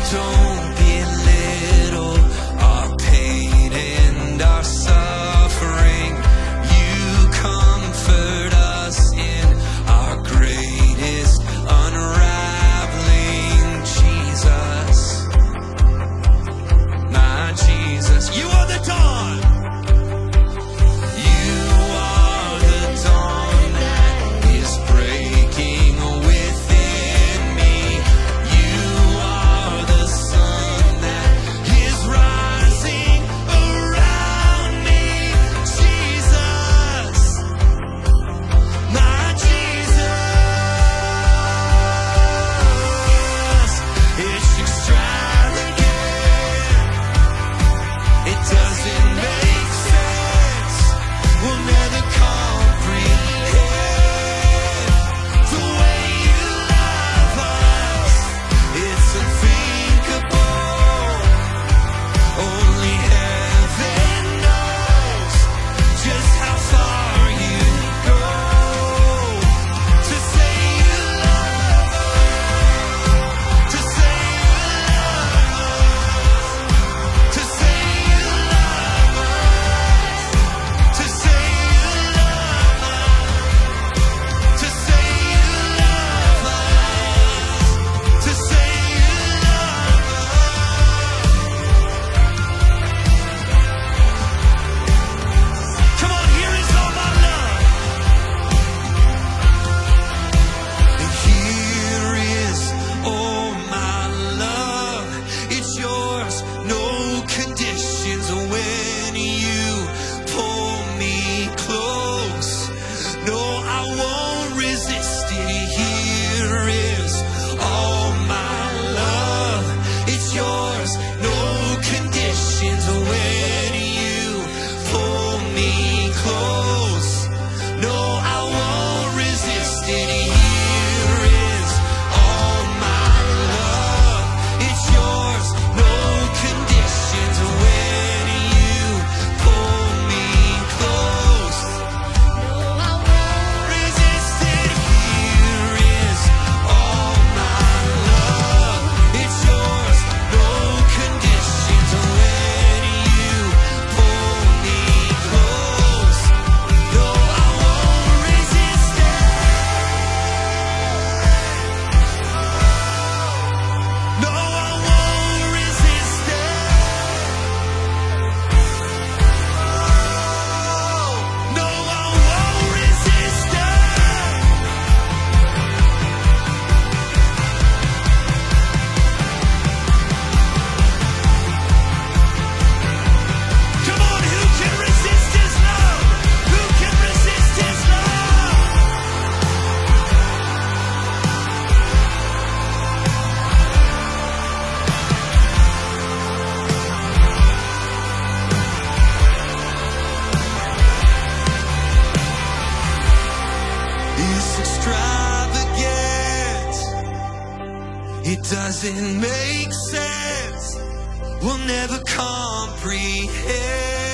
Don't belittle our pain and our suffering. You comfort us in our greatest unraveling. Jesus, my Jesus, you are the dawn. You are the dawn that is breaking within me. You are the sun that is rising around me. Jesus, my Jesus, it's extravagant. It doesn't make sense. We'll never comprehend the way you love us. It's unthinkable. Only heaven knows just how far you go to say you love us, to say you love us, to say you love us, to say you love us, to say you love us, to say you love us. Come on, here is all my love. And here is all my love. It's yours, no conditions when you pull me close. No, I won't resist it. Here is all my love. It's yours, no conditions when you pull me close. No, I won't resist it. Here is all my love. It's yours, no conditions when you pull me close. No, I won't resist it. Here is all my love. It's yours, no conditions when you pull me close. No, I won't resist it. No, I won't resist it. No, I won't resist it. Come on, who can resist his love? Who can resist his love? It's extravagant. It doesn't make sense. We'll never comprehend